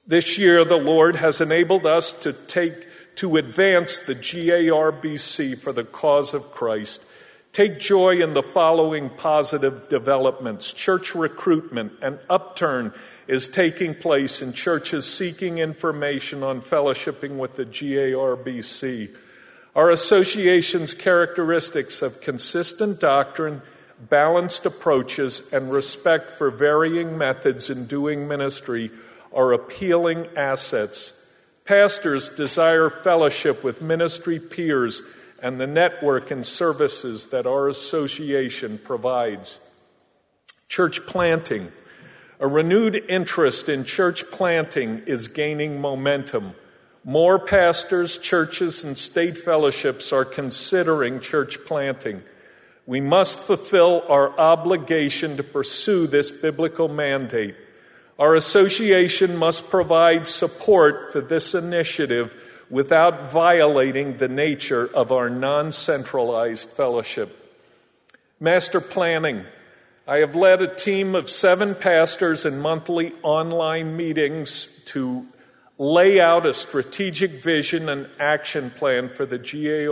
This year, the Lord has enabled us to advance the GARBC for the cause of Christ. Take joy in the following positive developments. Church recruitment and upturn is taking place in churches seeking information on fellowshipping with the GARBC. Our association's characteristics of consistent doctrine, balanced approaches, and respect for varying methods in doing ministry are appealing assets. Pastors desire fellowship with ministry peers and the network and services that our association provides. Church planting. A renewed interest in church planting is gaining momentum. More pastors, churches, and state fellowships are considering church planting. We must fulfill our obligation to pursue this biblical mandate. Our association must provide support for this initiative without violating the nature of our non-centralized fellowship. Master planning. I have led a team of 7 pastors in monthly online meetings to lay out a strategic vision and action plan for the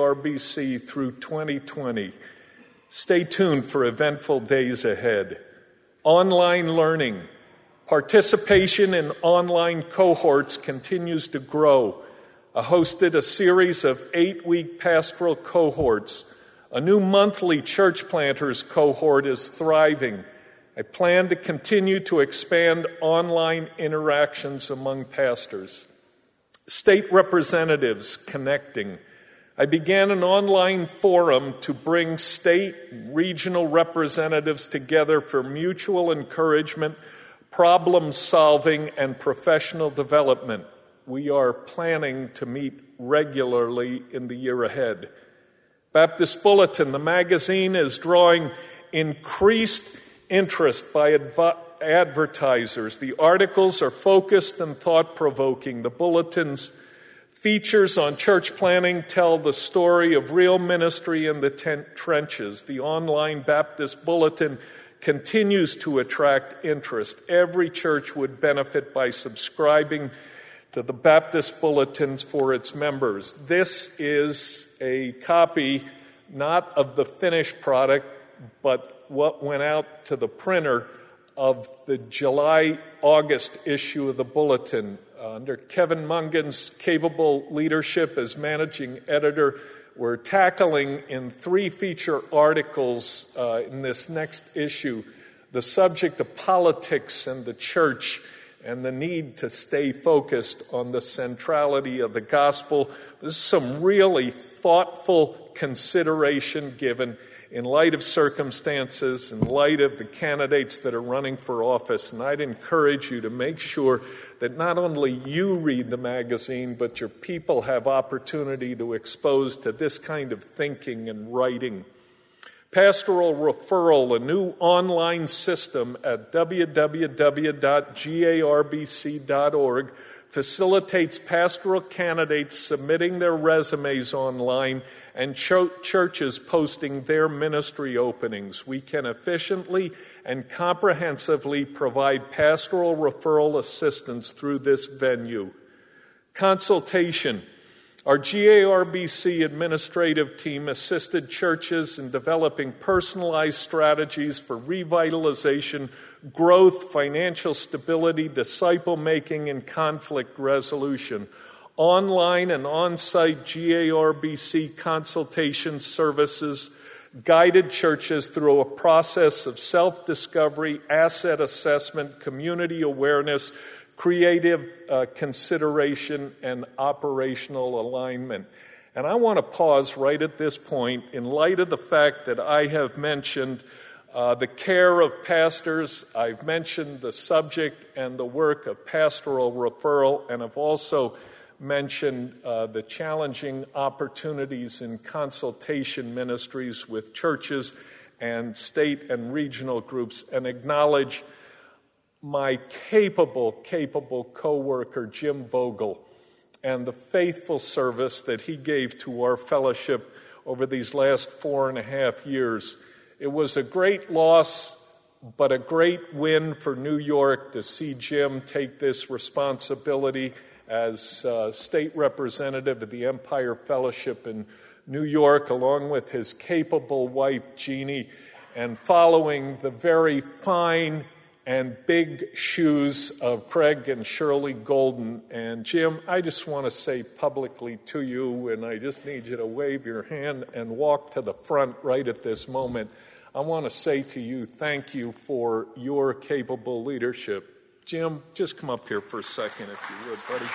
GARBC through 2020. Stay tuned for eventful days ahead. Online learning. Participation in online cohorts continues to grow. I hosted a series of 8-week pastoral cohorts. A new monthly church planters cohort is thriving. I plan to continue to expand online interactions among pastors. State representatives connecting. I began an online forum to bring state and regional representatives together for mutual encouragement, problem solving, and professional development. We are planning to meet regularly in the year ahead. Baptist Bulletin, the magazine, is drawing increased interest by advertisers. The articles are focused and thought-provoking. The bulletin's features on church planning tell the story of real ministry in the trenches. The online Baptist Bulletin continues to attract interest. Every church would benefit by subscribing to the Baptist Bulletins for its members. This is a copy not of the finished product, but what went out to the printer of the July-August issue of the Bulletin. Under Kevin Mungan's capable leadership as managing editor, we're tackling in 3 feature articles in this next issue the subject of politics and the church and the need to stay focused on the centrality of the gospel. There's some really thoughtful consideration given in light of circumstances, in light of the candidates that are running for office. And I'd encourage you to make sure that not only you read the magazine, but your people have opportunity to expose to this kind of thinking and writing. Pastoral Referral, a new online system at www.garbc.org, facilitates pastoral candidates submitting their resumes online and churches posting their ministry openings. We can efficiently and comprehensively provide pastoral referral assistance through this venue. Consultation. Our GARBC administrative team assisted churches in developing personalized strategies for revitalization, growth, financial stability, disciple-making, and conflict resolution. Online and on-site GARBC consultation services guided churches through a process of self-discovery, asset assessment, community awareness, creative consideration, and operational alignment. And I want to pause right at this point in light of the fact that I have mentioned the care of pastors, I've mentioned the subject and the work of pastoral referral, and I've also mentioned the challenging opportunities in consultation ministries with churches and state and regional groups, and acknowledge my capable co-worker, Jim Vogel, and the faithful service that he gave to our fellowship over these last 4.5 years. It was a great loss but a great win for New York to see Jim take this responsibility as state representative of the Empire Fellowship in New York, along with his capable wife, Jeannie, and following the very fine and big shoes of Craig and Shirley Golden. And Jim, I just want to say publicly to you, and I just need you to wave your hand and walk to the front right at this moment. I want to say to you, thank you for your capable leadership. Jim, just come up here for a second if you would, buddy.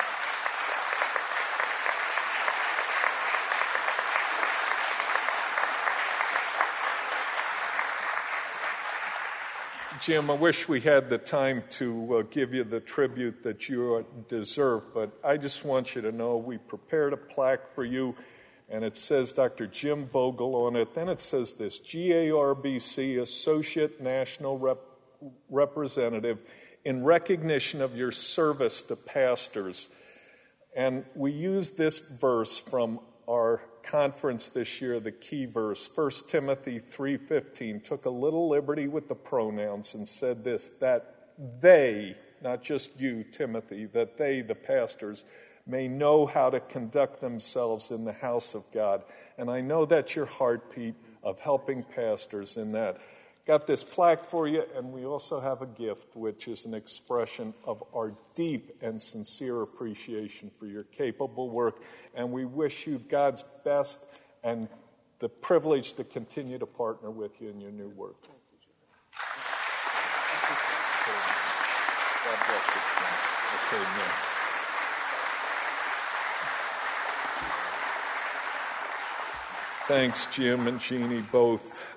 Jim, I wish we had the time to give you the tribute that you deserve, but I just want you to know we prepared a plaque for you, and it says Dr. Jim Vogel on it. Then it says this: GARBC Associate National Representative in recognition of your service to pastors. And we use this verse from our conference this year, the key verse, 1 Timothy 3:15, took a little liberty with the pronouns and said this, that they, not just you, Timothy, that they, the pastors, may know how to conduct themselves in the house of God. And I know that's your heartbeat of helping pastors in that. Got this plaque for you, and we also have a gift, which is an expression of our deep and sincere appreciation for your capable work. And we wish you God's best and the privilege to continue to partner with you in your new work. God bless you. Okay, now. Thanks, Jim and Jeannie, both.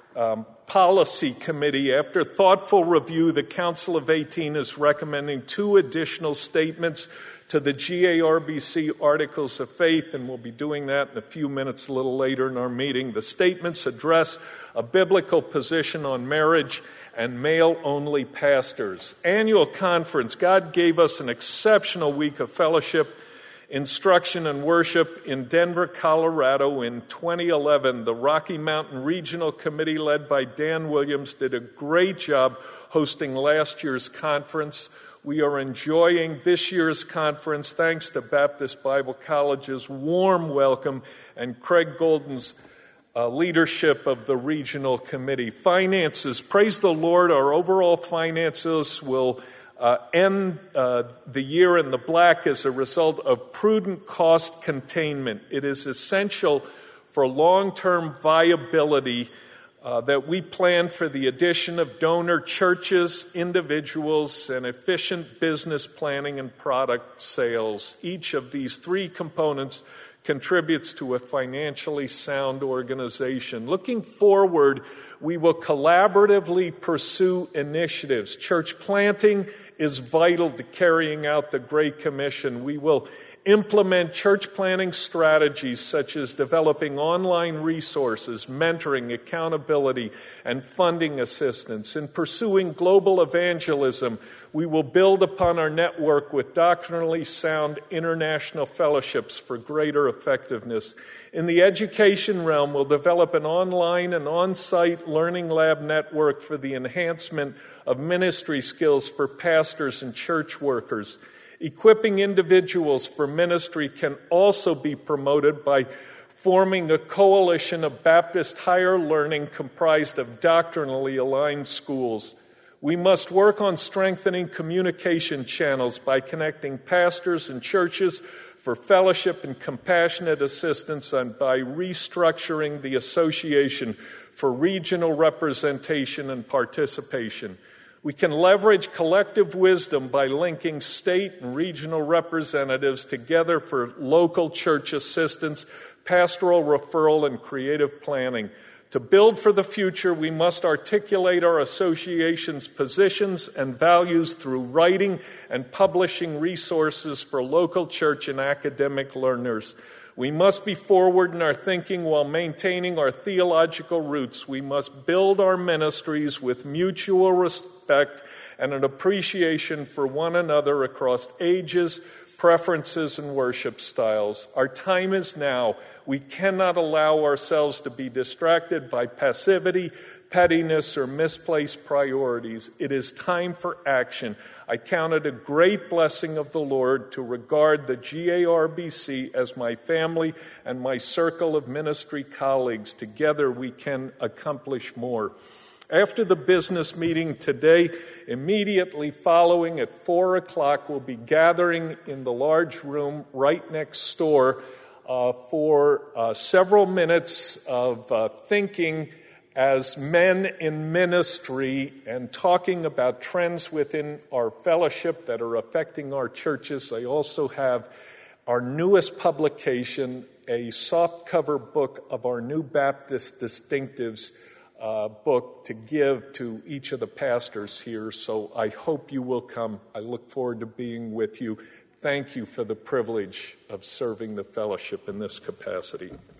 Policy Committee. After thoughtful review, the Council of 18 is recommending 2 additional statements to the GARBC Articles of Faith, and we'll be doing that in a few minutes a little later in our meeting. The statements address a biblical position on marriage and male-only pastors. Annual conference. God gave us an exceptional week of fellowship, instruction, and worship in Denver, Colorado in 2011. The Rocky Mountain Regional Committee, led by Dan Williams, did a great job hosting last year's conference. We are enjoying this year's conference thanks to Baptist Bible College's warm welcome and Craig Golden's leadership of the regional committee. Finances. Praise the Lord, our overall finances will end the year in the black as a result of prudent cost containment. It is essential for long-term viability that we plan for the addition of donor churches, individuals, and efficient business planning and product sales. Each of these 3 components contributes to a financially sound organization. Looking forward, we will collaboratively pursue initiatives. Church planting is vital to carrying out the Great Commission. We will implement church planting strategies such as developing online resources, mentoring, accountability, and funding assistance. In pursuing global evangelism, we will build upon our network with doctrinally sound international fellowships for greater effectiveness. In the education realm, we'll develop an online and on-site learning lab network for the enhancement of ministry skills for pastors and church workers. Equipping individuals for ministry can also be promoted by forming a coalition of Baptist higher learning comprised of doctrinally aligned schools. We must work on strengthening communication channels by connecting pastors and churches for fellowship and compassionate assistance, and by restructuring the association for regional representation and participation. We can leverage collective wisdom by linking state and regional representatives together for local church assistance, pastoral referral, and creative planning. To build for the future, we must articulate our association's positions and values through writing and publishing resources for local church and academic learners. We must be forward in our thinking while maintaining our theological roots. We must build our ministries with mutual respect and an appreciation for one another across ages, preferences, and worship styles. Our time is now. We cannot allow ourselves to be distracted by passivity, pettiness, or misplaced priorities. It is time for action. I count it a great blessing of the Lord to regard the GARBC as my family and my circle of ministry colleagues. Together we can accomplish more. After the business meeting today, immediately following at 4 o'clock, we'll be gathering in the large room right next door for several minutes of thinking as men in ministry and talking about trends within our fellowship that are affecting our churches. I also have our newest publication, a softcover book of our New Baptist Distinctives book to give to each of the pastors here. So I hope you will come. I look forward to being with you. Thank you for the privilege of serving the fellowship in this capacity.